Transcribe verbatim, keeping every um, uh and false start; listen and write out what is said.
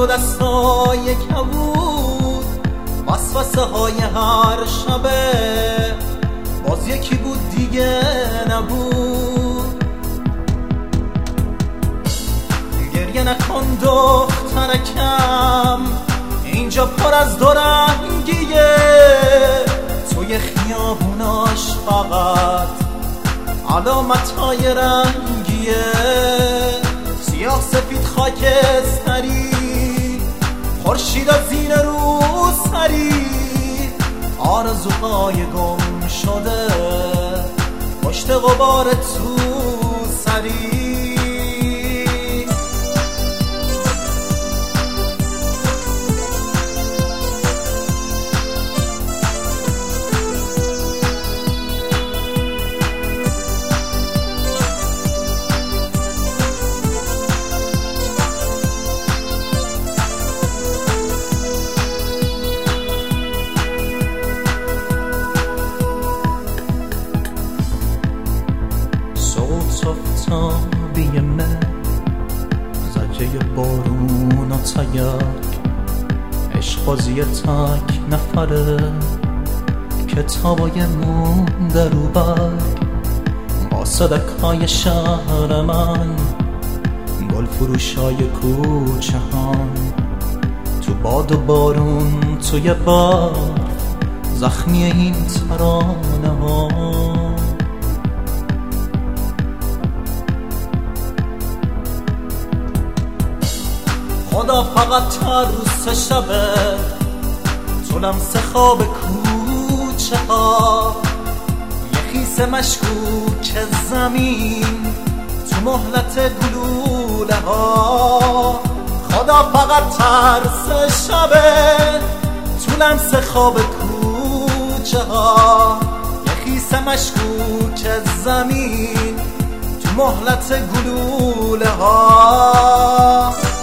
دو دستای کبود، وسوسه های هر شبه باز یکی بود دیگه نبود. گریه نکن دخترکم، اینجا پر از دو رنگیه، توی خیابوناش فقط علامتهای رنگیه، سیاه سفید خاکستری، خورشید زیر رو سری، آرزوهای گم شده پشت غبار تو سری. آفتابی من، زجه بارون و تیک، عشقازی تک نفره، کتابای مونده رو برگ، با صدکای شهر من، گل فروشای کوچه هم، تو باد و بارون توی برف، زخمی این ترانه ها. خدا فقط ترس شبه، تو لمس خواب کوچه ها، یه خیس مشکوک زمین تو مهلت گلوله ها. خدا فقط ترس شبه، تو لمس خواب کوچه ها، یه خیس مشکوک زمین تو مهلت گلوله ها.